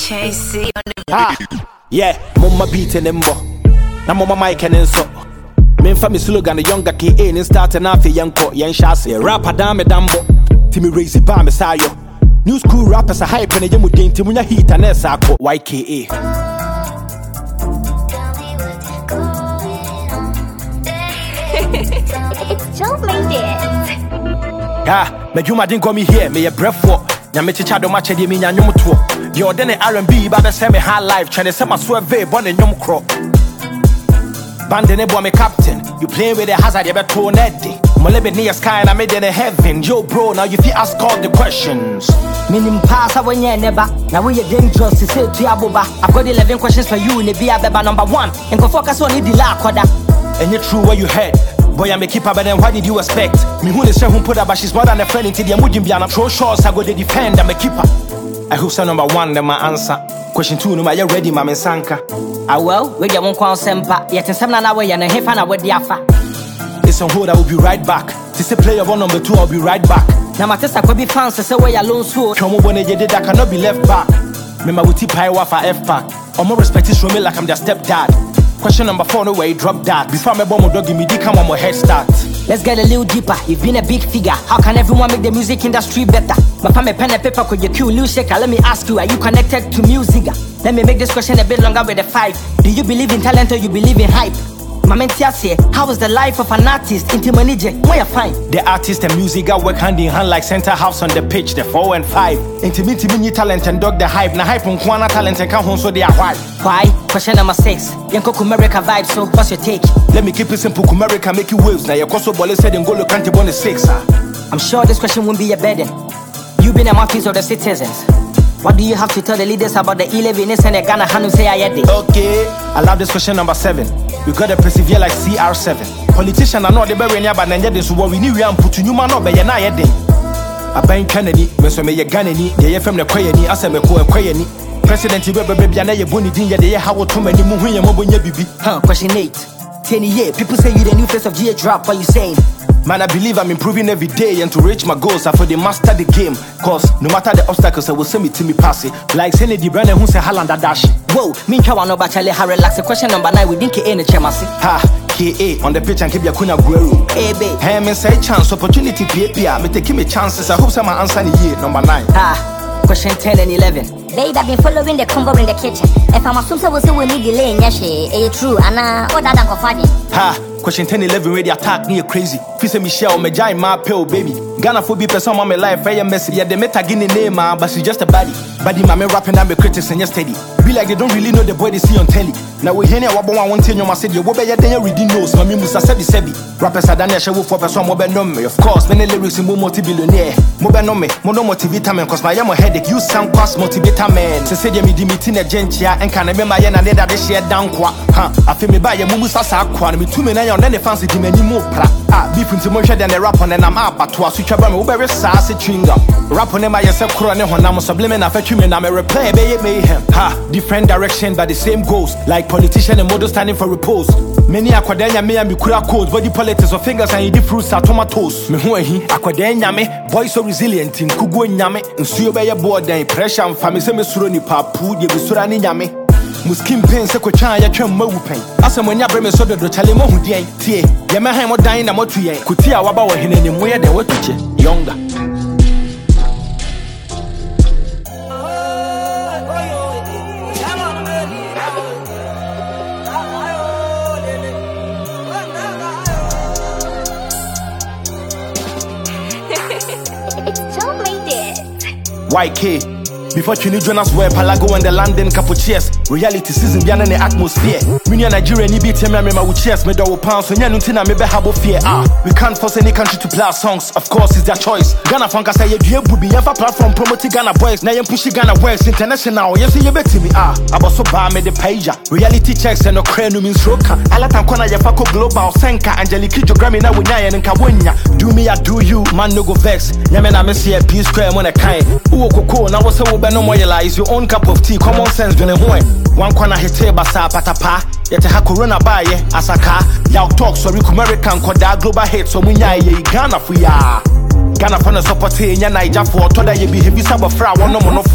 Chasey on the yeah, mama beat and embo. Na mama mic and so. Men fa me slogan the younger KA and start and afi yanko yan shase. Rapper dame dambo. Timmy raise it by me sayo. New school rappers are hype and yamu dainty munya heat and esako YKA. It's Joe made it. Me juma didn't call me here, me a breath for. Nyame chicha do match de me nya nwom to. Yo de ne R&B ba be say me high life, trying to say my swerve born in nwom kro. Band ne boy me captain, you playing with the hazard you be to neddy. Mo live near sky and I made in heaven. Yo bro, now you fit ask all the questions. Minim pass when you never. Now we are dangerous to say to Abuba. I've got 11 questions for you in the Beba number 1. And go focus on the la quada. And you true where you head. Boy, I'm a keeper, but then what did you expect? Me who the say who put up, but she's more than a friend into the Mujibiana. Throw shots, I go to defend, I'm a keeper. I hope so number 1, then my answer. Question 2, no, you ready, Mama Sanka? Ah, well, we get one call sempa, yet in some way and a half an hour diafa. It's on hold, I will be right back. This is player 1 number 2, I'll be right back. Now, my test, I could be fans to say where alone so. Come on, I cannot be left back. Remember, we tip high for F pack. Or more respect is from me like I'm their stepdad. Question number 4, no way, drop that. Before my bomb dog give me, come on my head start. Let's get a little deeper. You've been a big figure. How can everyone make the music industry better? My family pen and paper could you cue new shaker? Let me ask you, are you connected to music? Let me make this question a bit longer with a 5. Do you believe in talent or you believe in hype? Mama say, how is the life of an artist into manager? Where you find? The artist and music work hand in hand like center house on the pitch, the 4 and 5. Intimate talent and dog the hype. Na hype on Kwana talent and come home so they are white. Why? Question number 6. Yanko Kumerica vibe, so what's your take? Let me keep it simple, Kumerica make you waves. Now your Koso Bole said and go look at the 6. I'm sure this question won't be a burden. You've been a mouthpiece of the citizens. What do you have to tell the leaders about the 11s and the Ghana Hanu say I had it? Okay, I love this question number 7. We gotta persevere like CR7. Politician, I know the very near, but then this what we knew we am put to new man up by your night. I bang Kennedy, when so may your Ganani, the FM the Quayani, as I may call a Quayani. President, you better be a Bonnie Dinja, the how too many moving your mobile baby. Question 8. 10 years, people say you the new face of GH rap, what you saying? Man, I believe I'm improving every day, and to reach my goals, I for the master the game. Cause no matter the obstacles, I will send me to me pass it. Like Senny the brand who say Haaland dash. Whoa, me kawa no bachale ha relax. Question number 9, we didn't KA in the chamasi. Ha, KA on the pitch and keep your kuna gueru. Hey babe. Hey man, say chance, opportunity, PA, me take me chances. I hope some answer in year number 9. Ha, question 10 and 11. Babe, I've been following the combo in the kitchen. If I'm assuming we say we need delay, yes, it's true. And all that I'm confiding. Ha, question 10, 11, ready attack me crazy. Fisa Michelle, me giant my pill, baby. Ghana for be person on my life, very messy. Yeah, they met a guinea name, but she's just a body. Body, my man rapping and be critics and just steady. Be like they don't really know the boy they see on telly. Now we hear what I want to know, said, you will be a day reading notes. Mammy Musa said, rappers are done a show for person mobile number. Of course, many lyrics in multi-billionaire. Mobile number, mono motivitamin, cause my young headache, you sound cost motivitamin. Se say me di meeting a gentia and can remember yen and that this year down qua. I feel me buy a mumu sasa quan me 2 million and then the fancy di many more pra. Beef into motion than the rap on and I'm up at to a switch about me very sassy chewing gum. Rap on them by yourself crown when I'm sublimin affect you and I'm a replay bay mayhem. Different direction but the same goals. Like politician and model standing for repose. Many aquadenia me and be kura codes, body politics or fingers and eat fruits are tomatoes. Me who he aquadenia me, boy so resilient in Kugu nyame, and see by your board then pressure and family suroni papu, ye surani nyame. Muskim pain se kwetwa ya twam mawu pen. Asem anya breme so do chale mo hudien tie. Ye me han mo dan na motu yen. Kuti a waba wo hene ni mo ye de watuche. Younger. It's Joe made it. YK. Before Trini Jonas were Palago and the London Capucheers. Reality season beyond the atmosphere. We need Nigeria ni beat me my cheers. Me do pounds so nyanuntina me be habo fear. We can't force any country to play our songs. Of course it's their choice. Ghana Funk say you be yafa platform promoting Ghana boys. Now you push Ghana boys international. Yes you bet me about so ba me the pager. Reality checks and no crane means roka. Alatan kona yafa ko global senka Angelique Grammy na winya and kawonya. Do me I do you man no go vex. Nyame na me see a P square when I kind. Uwo koko na wo say no more is your own cup of tea, common sense, doing one corner hit basa patapa, yet a corona baye, asaka, yaw talk, sorry, American Koda, global hate, so we ye Ghana for ya. Ghana for the support in Niger for Toda, ye be heavy sub of fra, one no for.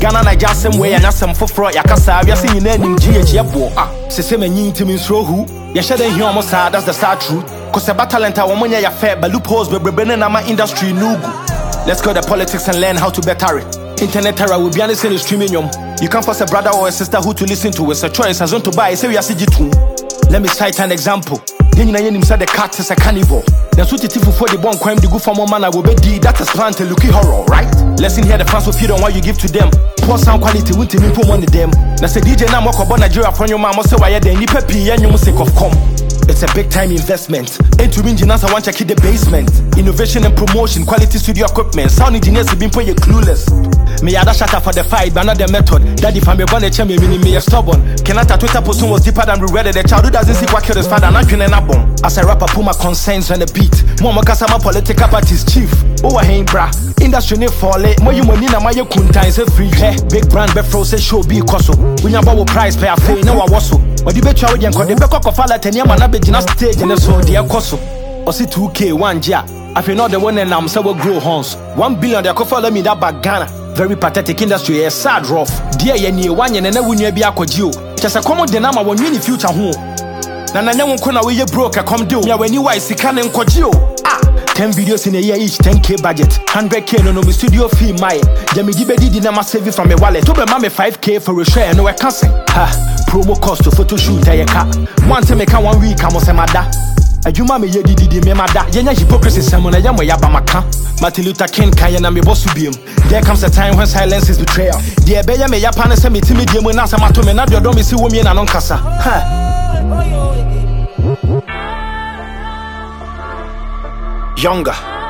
Ghana na jasem way and asem foforo yakasa we say nyina nim GH yebo se se manyi ntimi nsro hu ye hyede hia omo sa that's the sad truth cause about talent a wonya ya fair but loopholes bebrebe na ma industry nugu. Let's go to politics and learn how to better it. Internet era will be honest in the streaming yum. You can't force a brother or a sister who to listen to. It's a choice as on to buy. Say we are CG2. Let me cite an example. Then you say the cat is a carnivore. That's what it is for the born crime. The good for more man I will be D. That is plan to looky horror, right? Let's hear the fans will feed on what you give to them. Poor sound quality won't even put money them. Now say DJ now walk about Nigeria from your mama say why you then nipe P and you must of come. It's a big time investment. Into engineers, I want to keep the basement. Innovation and promotion, quality studio equipment. Sound engineers have been put you clueless. Me other shut up for the fight, but not the method. Daddy if I'm a bonnet champion, meaning me a stubborn. Kenata Twitter post was deeper than we read it. The child who doesn't see what killed his father, not killing a bomb. As a rapper, put my concerns on the beat. Mama Kasama political party's chief. Oh, I ain't bra. Industry ne fall it. More you money na my kunta is a free hair. Big brand, be frozen show be coso. When you about price pay a fee, no I was so. But the bet you are going to be cock of all at any man. Gina stage and so dear Koso. Or see 2K 1 year. I feel not the one and I'm so grow horns. 1 billion they could follow me that back Ghana. Very pathetic industry, a sad rough. Dear ye 1 year and then we be a kodio. Just a common dynama when you future home. Nana won't come away broke. I come do me when you wise can and kodio. 10 videos in a year each, 10K budget, 100K no me studio fee my. Jemmy Dibedi did not save it from a wallet. To be mammy 5K for a share, no I can't say. Ha, promo cost to photo shoot a car. One time make 1 week, I must have that. A Juma me did me mada. Yenya hypocrisy, someone a yama yabamaka. Martin Luther King Kayana me bosubium. There comes a time when silence is betrayal. Dear Beya me yapana semi timid when answer my tomb and not your domisi women and oncasa. Ha. Younger.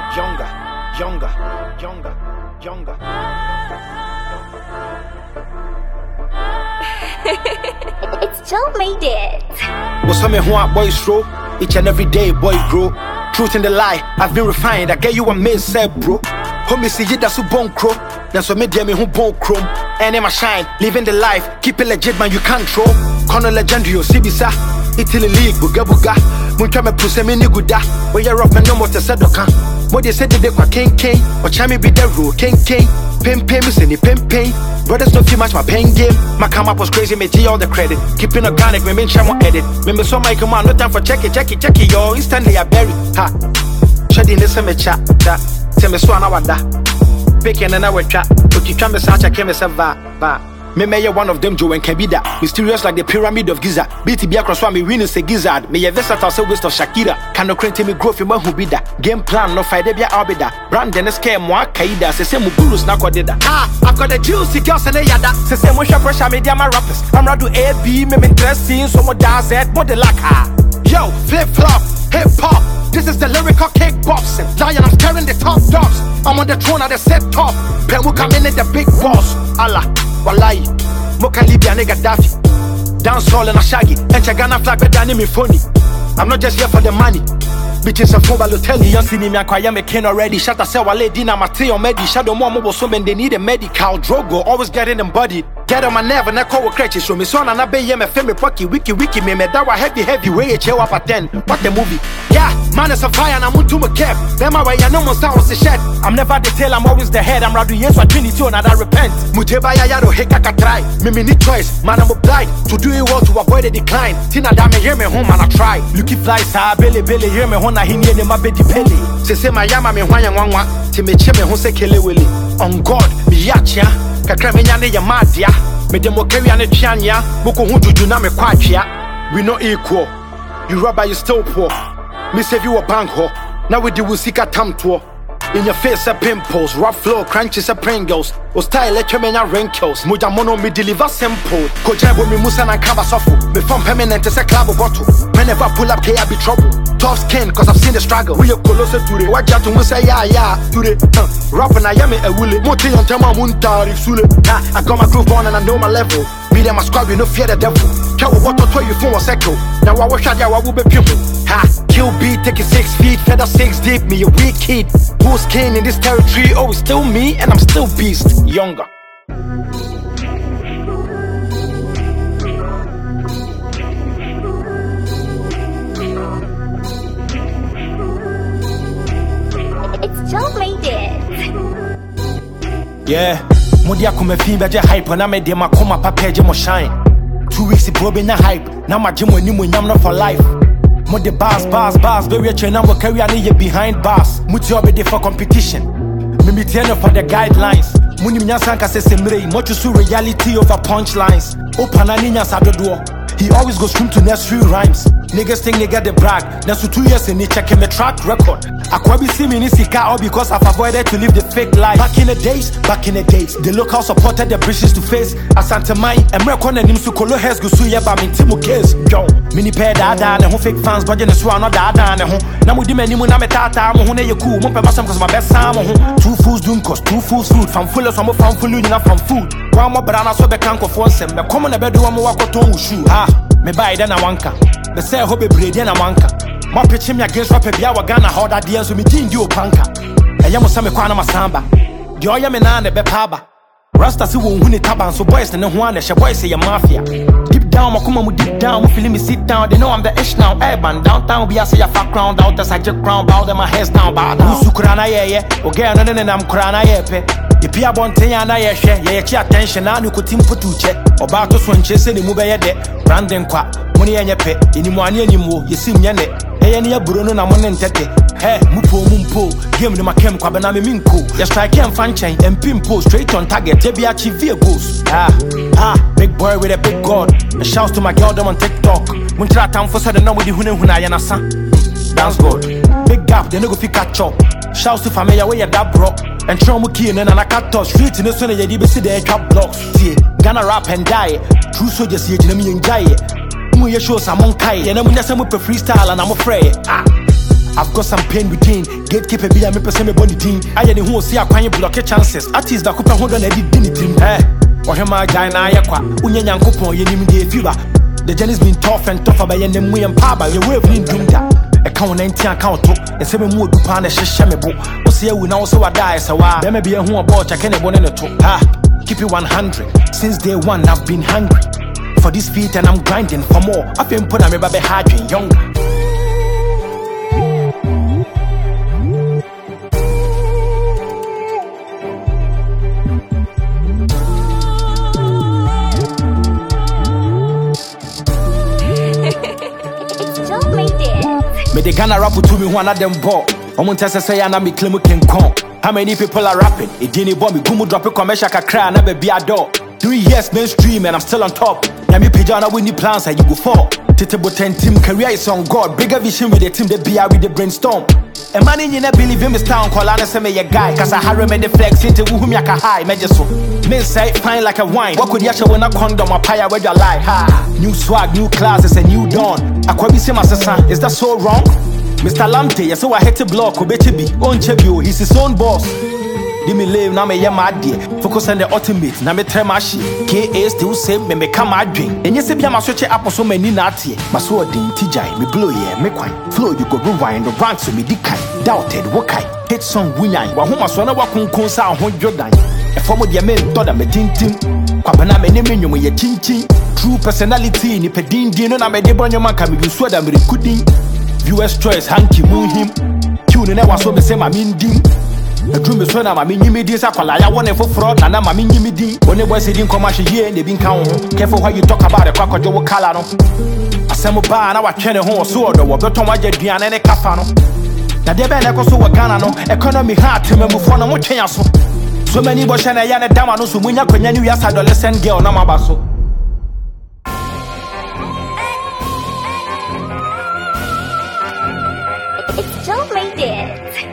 It's Joe made it. What's some who boys throw? Each and every day, boy grow. Truth in the lie, I've been refined. I get you a mid said, bro. Homie, see you that's who bone crow. That's what me me who bone chrome. And in my shine, living the life, keep it legit, man. You can't throw. Corner legendary, Sibisa. Italy league, buga buga. Munka me puse me ni guda. Where you're off, man, no more to sadoka. What they said they were king. Or chami be the rule, king. Pay me, send it, pay. Brothers don't feel much my pain game. My come up was crazy, me G all the credit. Keeping organic, me mention more edit. Me so my command, no time for check it, yo. Instantly I bury. Ha. Shedding this me chat. Tell me so I wada. Picking and I will chat. But you try me such a came as a va. Me may one of them Joe and can be that mysterious like the pyramid of Giza. BTB across one me winning a gizzard. May a versatile so waste of Shakira. Can no crate me growth in who be that. Game plan no fight be arbida. Brand and scare more kaida. Se same gurus na ko deda. I've got the juicy girls and a yada. Se same motion pressure media my rappers. I'm radu AB me interesting so much dance at body like yo flip flop hip hop. This is the lyrical kickboxing. Lion, I'm scaring the top dogs. I'm on the throne at the set top. Pemu come in the big boss. Allah, wallahi, Moka Libya nigga Daffy. Dance all in a shaggy. And Chagana flag better than me phony. I'm not just here for the money. Bitches a phone balotelli. You see me acquire me king already. Shut us say wale dina Mateo Medi. Shadow more mobile so men they need a medical drogo. Always getting embodied. Get on my nerve and I call crutches. So me son and I be me femi pocky wiki me that was heavy way a chill up at 10. What the movie? Yeah, man is a fire and I'm to my cap. Then my way I know my sound was the shed. I'm never the tail, I'm always the head. I'm rather yes for Trinity and I repent. Muteba yaro hekaka try. Me need choice, man I'm obliged to do it well to avoid the decline. Tina dame hear me home and I try. Lucky flies, Billy hear me home. I hear me my baby pelly. Se my yama me wanwa. Timmy cheme home se kele willy. On God, me yachia. Kakra me nyane ya madia. Me demo carry ane chianya. Boko hunju na me kwachia. We not equal. You robber, you still poor. Me save you a bank ho. Now we do we seek a tam tour. In your face a pimples, rough flow, crunches a Pringles. O style let you menya wrinkles. Muja mono me deliver simple. Kojabo me musa na kaba sofu. Me from permanent as a club bottle. Whenever I pull up, I be trouble. Tough skin, cause I've seen the struggle. We are closer to the watch out to say yeah to the rap and I am a willy. Moti on Tama Muntari Sule. I got my groove on and I know my level. Me and my squad, we no fear the devil. Cow what to you for a second. Now I wish I will be people. Ha, kill beat, take it 6 feet, feather 6 deep, me a weak kid. Who's king in this territory? Oh, it's still me, and I'm still beast, younger. It's Joe made it. Yeah, Modia come fi beje hype na me de makoma papa je mo shine. 2 weeks ago be na hype. Na ma jimo ni mo nyam no for life. Mo de bars, be reach na mo carry ani ye behind bars. Muti obe for competition. Me meet for the guidelines. Muni mnyasanka se semre, mo chusu reality over punchlines. Opana ni nyasa dodo. He always goes through to nursery rhymes. Niggas think they get the brag. That's 2 years in checking my track record. I could be see me in Sika all because I've avoided to live the fake life. Back in the days, the local supported the British to face Asante Mai. And Mercon and Nimsu Kolo has go suya by me Timo case. Yo, mini pair dada and who fake fans, but in the swan or dada and who. Now we demand Nimu Nametata, Mohone Yaku, Mumpa Masam because my best time. 2 fools doom cost 2 fools food. From full of some from full enough from food. One more banana so the canko for some. The common a bedroom walk on shoe. Me buy then a wanka. Me say hope be bread then a wanka. My pitch him against rap bia wa Ghana how that deal so me tin you panka. E yamo say me kwa na masamba. The oya me na ne be paba. Rasta si wo hu ni taban so boys ne ho an she boys say mafia. Deep down makoma mu deep down mo feeling me sit down. They know I'm the ish now. Urban downtown be I say ya fat crown out as I just crown bow them my heads down bow down. Usukura na ye oge no ne nam kura na ye pe. If you are born ten na ye hwe ye chi attention na no kotim potuche. Oba to so nche se ne mu be ye de. Branding kwa money enye pe inimu ani animu yesim nye ne. Eye ne aburo no na mo ne ntete. Hey, mumpo game ne makem kwa bana me minko. Ya strike em fan chain and pimpo straight on target. They be achieve goals. Big boy with a big god. A shout to my girl them on TikTok. Mun try time for said no with the huna ya na sa. That's good. Big gap they no go fit catch up. Shouts to family where ya that bro. And try mu key and I cut touch street in the sun ya di be see the trap blocks. See, Ghana rap and die. True soldiers here me enjoy it. Mu ye show some kai and I'm just some freestyle and I'm afraid. I've got some pain within. Gatekeeper be a me person me body team. I any who see a kwanye block chances. Artists that could hold on edit dignity. Or him my guy na yakwa. Unye nyankopon ye nim de fever. The journey's been tough and tougher by them we and power. You wave in doom that. Account 19 account to. And say me more do pan a shame bo. O say we now so I die so why. There may be a who about I can't born in a to. Keep it 100. Since day one I've been hungry for this feet and I'm grinding for more. I've been put on me baby hard and younger. Me the Ghana rap to me one of them ball. Omuntese say na me claim can come. How many people are rapping? It didn't bomb me gumu drop a commercial kakra na be a door. 3 years mainstream and I'm still on top. Ya me pijana with the plans and you go fall. Titable 10 team career is on God. Bigger vision with the team they be with the brainstorm. A man in you believe in me town call and say me a guy. Cause I harry me the flex into whom yaka high. Mejeso. Men say fine like a wine. What could you show when a condom or pie where you lie? Ha. New swag, new classes, a new dawn. I could be same as a son. Is that so wrong? Mr. Lamte, yes, so I hit the block, Obechibi, on Chebio, he's his own boss. Give me live, now me yam idea. Focus on the ultimate, now me tremashi. KA still same, me come my drink. And yes, if you am switch up so many nati. My sword in TJ, me blow ye, me quine. Flow, you go rewind the ranks to me, dikai. Doubted, wakai. Hit song winai, wahuma swana wakun konsa on Jordan. A form of your men, Toda me tintin. Kwabana me name you ye chin chin. True personality, ni pedin dino na me de bonyo man can be swada me recording. US choice hanky moon him. Tune never so me say my mean dim. The dream is when I'm a mini midis. I want for fraud and I'm a mini midi. When the boys didn't come out here, they been count. Careful how you talk about the crocodile calano. I send a bar and I was trying to hold sword or better my Jadian and a cafano. Now they been echo so a Ghana, economy hard to me for no more chance. So many boys and a yana damano, so when you can you as adolescent girl, no mabaso. Joe made it.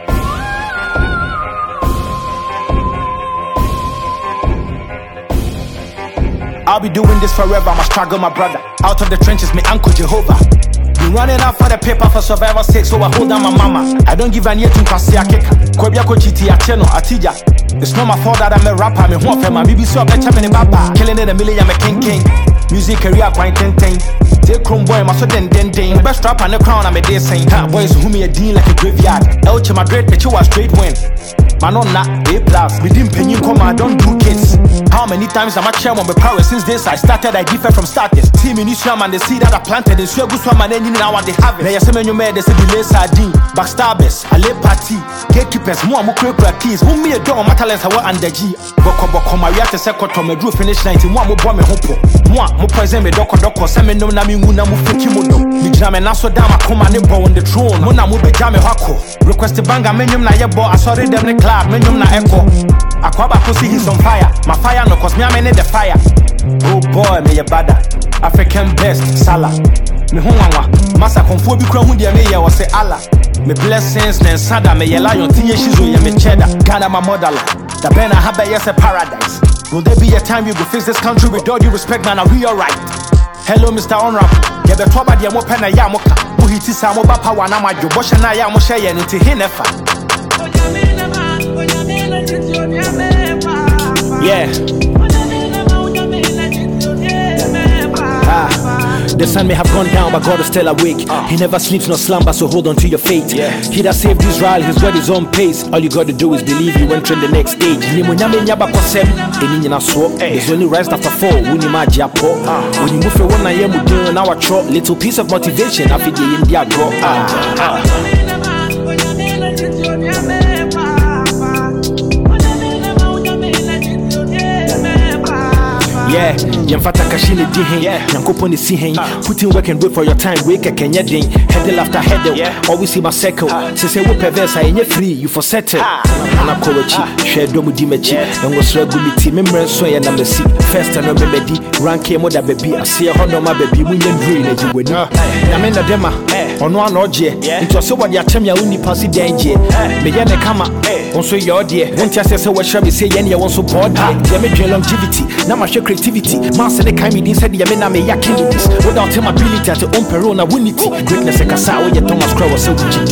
I'll be doing this forever, I'ma struggle my brother. Out of the trenches, me uncle Jehovah. Been running out for the paper for survival sake, so I hold down my mama. I don't give an ear to Kwasi Akeka. Kwabia Kochiti Acheno Atija. It's not my fault that I'm a rapper, me one for my BBC up better than Baba. Killing it a million, I'm a king. Music career quite ten. Take chrome boy, my so den. Best rap and the crown, I'm a day saying. Boys who me a dean like a graveyard. Elche Madrid, but you are straight win. Man on that, A+. We didn't pay you come, I don't do kids. How many times am I chair on my power since this I started? I differ from starters. Team in Israel and the seed that I planted in Swego Swam and then now what they have it. Now, yes, you made the delay sardine, backstabbers, a lay party, gatekeepers, more keys, whom me a dog, my talents are under G. Boko, my reactor second to me, drew finish 91, more bomb, hopo. Moi, present me, doko, send me no nami, muna, mufukimodo. Me jam and also down, I come and on the throne. Mona mube jam hako. Request the banga, menium na yebo, I saw them the club, menium na echo. Akwaba pussy, he's on fire. My fire no cause me, I'm in the fire. Oh boy, me a bada. African best, Salah. Me hungwa, massa conform be crown with me, was say Allah. Me blessings, then sada, me a lion, tia shizu, me cheddar. Ghana, my mother. The Bena Haba, yes, a paradise. Will there be a time you will fix this country with all due respect, man? Are we alright? Hello, Mr. Honorable. Yeah, the trouble, the Mopena Yamoka. Who hit his Samoba Power, and I'm your Bosch and I am Moshe and into Hinefa. Yeah. The sun may have gone down, but God is still awake. He never sleeps nor slumber, so hold on to your fate. He that saved Israel, he's got his own pace. All you gotta do is believe you enter the next stage. There's only rise after fall. When you move for 1 a.m. we do an hour trot. Little piece of motivation, I feel the India draw. Yeah, Yamfata Kashini Dihin, Yankoponi Sihin, put in work and wait for your time, wake a Kenyading, headle after headle, always see my circle. Since I perverse, I ain't free, you for settle. Anna Kowachi, share Domu Dimechi, and was regularity, memory so and number C. First and remember D, rank came with a baby, I see a honor my baby, women green as you would know. Yamenda Dema, on one orgy, it was so what Yatemia only passy danger. Mayana Kama, also your dear, won't you say so what shall we say, any one support, damage your longevity, now my creativity. Master the kind inside the Yamena may yakinities without him ability to own perona unity. Greatness a casa where Thomas Crow was so good.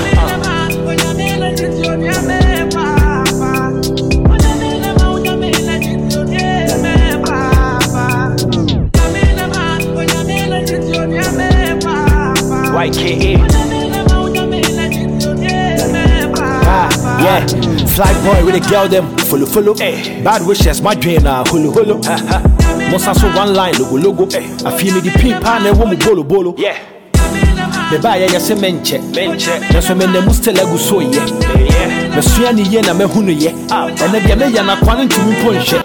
YKA. Yeah, fly boy with a girl them follow. Bad wishes, my drain hulu. Mosa so one line logo. I feel me the pin pan and woman bolo. Yeah. The buyer yes a menche. Just when the mustela so yeah. The Suani yena me hunu ye. And the Yamena quantum to me punch.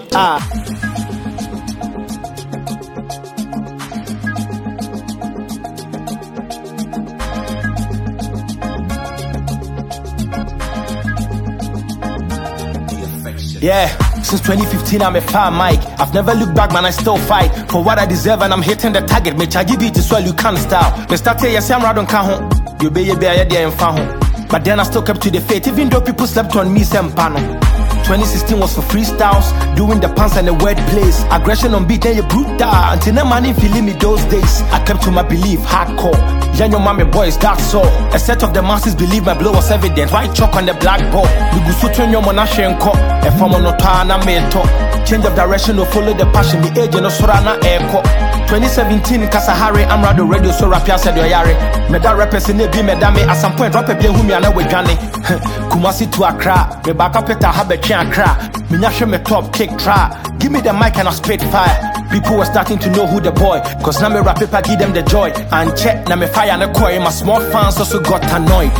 Yeah, since 2015 I'm a far mic. I've never looked back, man, I still fight for what I deserve and I'm hitting the target. Me charge it to swell you can't style. Me start here, yes, I'm right on Kahon. You be there and found. But then I still kept to the faith, even though people slept on me, some panel. 2016 was for freestyles, doing the pants and the word plays. Aggression on beat, then you brutal. Until no money feeling me those days. I kept to my belief, hardcore. Young your mommy boys, that's all. A set of the masses believe my blow was evident. White chalk on the blackboard. We go so turn your monashe and call. If I'm on a time, I'm in talk. Change of direction or follow the passion. The age and no sorana airco. 2017 Kasahari, I'm rather radio so rapia said your yare. Meda represent be medame at some point drop a bien whom you are with Johnny. Kumasi to Accra, me back up at a habit Accra. Minyashe me top kick try. Give me the mic and I spit fire. People were starting to know who the boy. Cause now me rap paper give them the joy. And check now me fire and a coy. My small fans also got annoyed.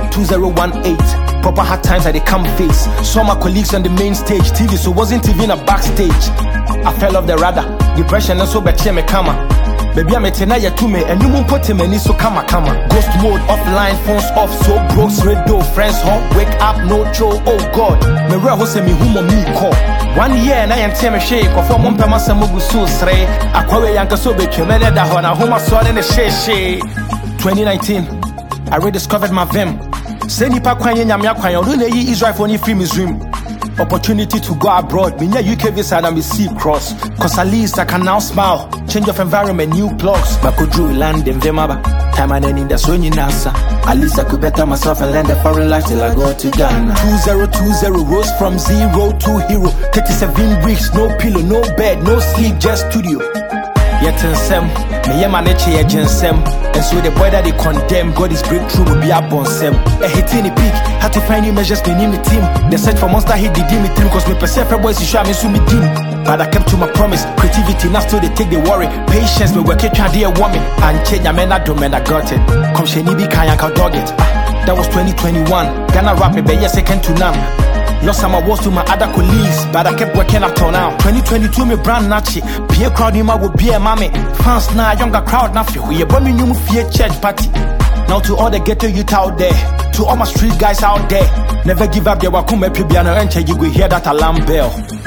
2018 proper hard times that they come face. Saw my colleagues on the main stage. TV so wasn't TV in a backstage. I fell off the radar. Depression and so better me kama. Baby I'm a tenaya to me and you won't put him in so kama. Ghost mode offline, phones off, so broke, radio, friends home, wake up, no show, oh god. Me real hose me humo me call. 1 year and I am teme shake of one per massa mugu so sre. Aquawe yanka so be tremendous that hona homa sword in the she. 2019, I rediscovered my vim. Say nipa kwanye nyamya kwanye rune yi Israel for ni free Muslim. Opportunity to go abroad. Me UK visa and me see cross. Cause at least I can now smile. Change of environment, new blogs. Bako drew land in Vemaba. Time and ending that's when you nasa. At least I could better myself and learn the foreign life till I go to Ghana. 2020 rose from 0 to hero. 37 weeks, no pillow, no bed, no sleep, just studio. Yet in sem, me yema neche ye jensem. And so the boy that they condemn, God is breakthrough will be up on sem. A hit in the peak, had to find new measures, me name the team. The search for monster hit the dim team, cause me perceive boys is sure me so me dim. But I kept to my promise, creativity, now still they take the worry. Patience, me work it, try dear woman. And change your man, I do man, I got it. Come sheni be kaya ka dog it. That was 2021. Ghana rap me, but yes, second to none. Lost some awards to my other colleagues, but I kept working up till now. 2022 me brand nachi. Peer crowd in my would be a mommy. Fans now, younger crowd now feel. We a bomb new fear church party. Now to all the ghetto youth out there, to all my street guys out there. Never give up, they will come up piano and you will hear that alarm bell.